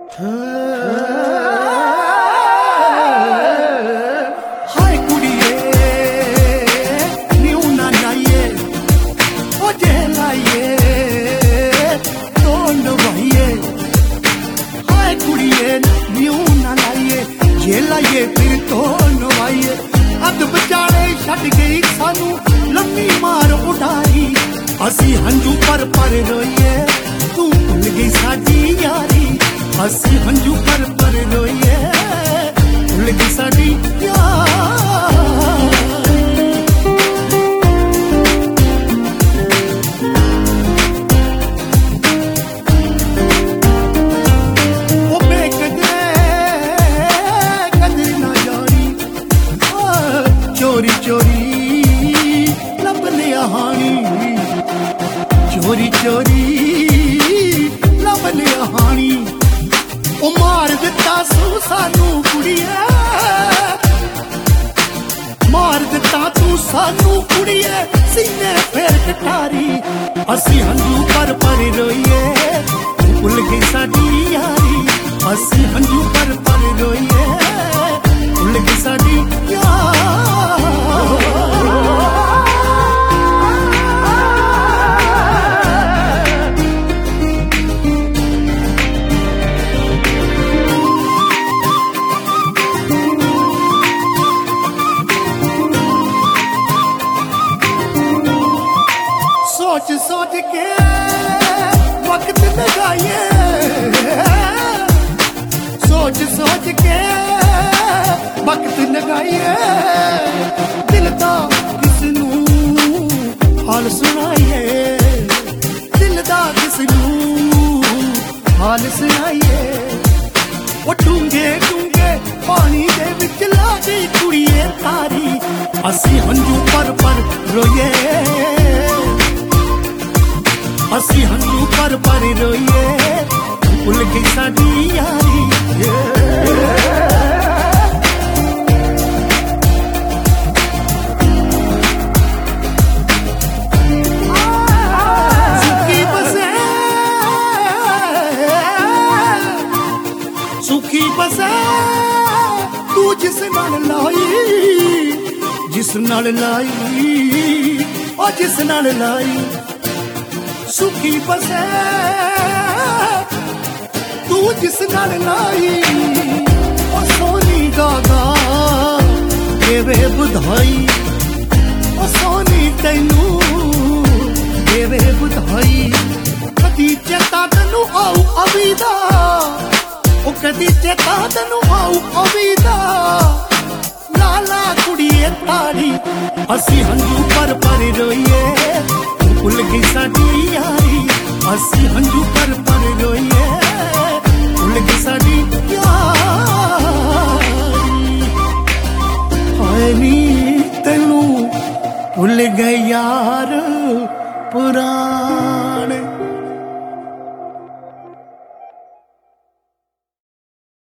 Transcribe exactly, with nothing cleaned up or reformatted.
हाय कुड़िए new ना लाइए ओ जे लाइए तो नवाइए। हाय कुड़िए न्यू ना लाइए जे लाइए फिर तो नवाइए। अद बचाले छड़ गई सानू लम्मी मार उड़ाई असी हंजू पर पर रोइए तू भुल गई साडी यारी। असी हंजू पर पर रोइए भुल गई साडी यारी। ओ बेकदरे कदर ना जानी चोरी चोरी लब लिया हानी। चोरी चोरी लब लिया हानी ओ मार दिता सू सानू कुड़िए। मार दिता तू सानू कुड़िए सीने फेर कटारी। असी हंजू पर पर रोइए भुल गई साडी यारी। असी हंजू पर पर रोइए भुल गई साडी यारी। सोच सोच के वक्त लगाइए। सोच सोच के वक्त लगाइए। दिल दा किसनू हाल सुनाइए। दिल दा किसनू हाल सुनाइए। वो डूंगे डूंगे पानी दे विच ला गई कुड़िए तारी। असी हंजू पर पर रोइए असी हंजू पर पर रोइए भुल गई साडी यारी। सुखी बसे सुखी बसे तू जिस नाल लाई जिस नाल लाई ओ जिस नाल लाई। सुखी बसे तू जिस नाल लाई ओ सोनी गागा देवे बुधाई। ओ सोनी तैनू देवे बुधाई। कदी चेता तैनू आऊ अबीदा ओ कदी चेता तैनू आऊ अबीदा। लाला कुड़िए ताड़ी असी हंजू पर पर रोइए भुल गई साडी यारी। असी हंजू पर पर रोइए भुल गई साडी यारी। हाय नी तैनू भुल गए यार पुराने।